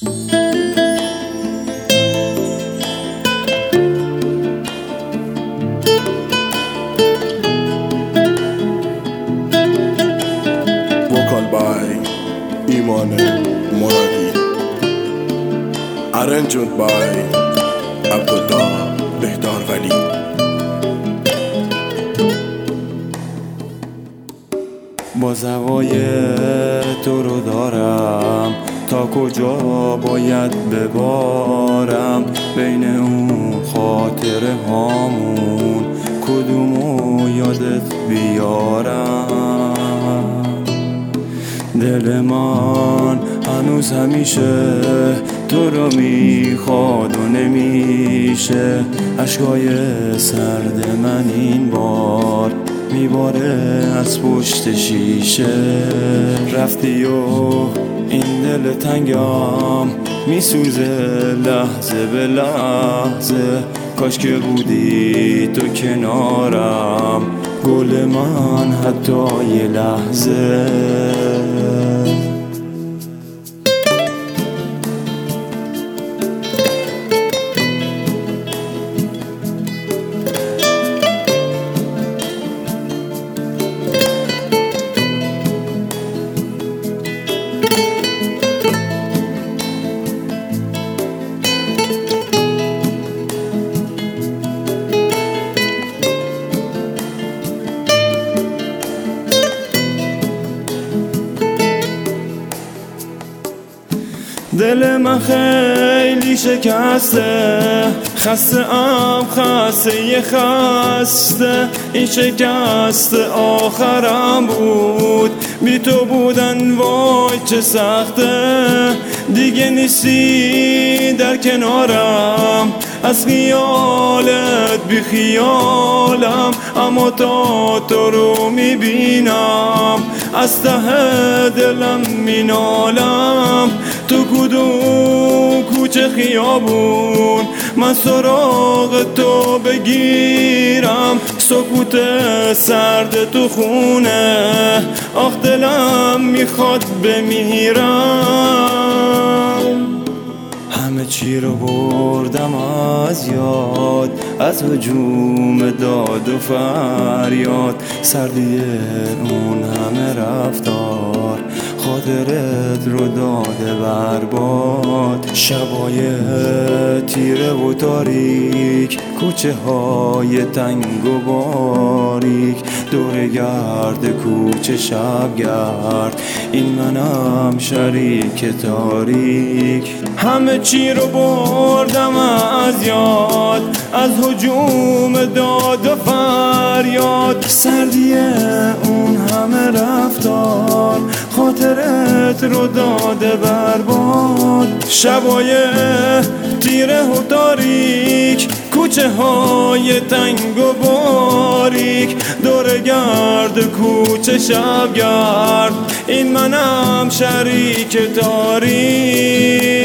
Vocal by Iman Moradi. Arranged by Abdullah Behdar Wali. باز هوای تو رو دارم، تا کجا باید ببارم؟ بین اون خاطره هامون کدومو یادت بیارم؟ دل من هنوز همیشه تو رو میخواد و نمیشه. اشکای سرد من این بار میباره از پشت شیشه. رفتی و این دل تنگم میسوزه لحظه به لحظه. کاش که بودی تو کنارم، گل من حتی یه لحظه. دل من خیلی شکسته، خسته ام خسته خسته. این شکست آخرم بود، بی تو بودن وای چه سخته. دیگه نیستی در کنارم، از خیالت بی خیالم. اما تا تو رو میبینم از ته دلم مینالم. تو کدوم کوچه خیابون من سراغ تو بگیرم؟ سکوت سرد تو خونه، آخ دلم میخواد بمیرم. همه چی رو بردم از یاد، از هجوم داد و فریاد. سردی اون همه رفتار خاطرت رو داده برباد. شبای تیره و تاریک، کوچه های تنگ و باریک، دور گرد کوچه شبگرد. این منم شریک تاریک. همه چی رو بردم از یاد، از هجوم داد و فریاد. سردی اون همه رفتار خاطرت رو داده برباد. شبای تیره و تاریک، کوچه های تنگ و باریک، دور گرد کوچه شبگرد. این منم شریک تاریک.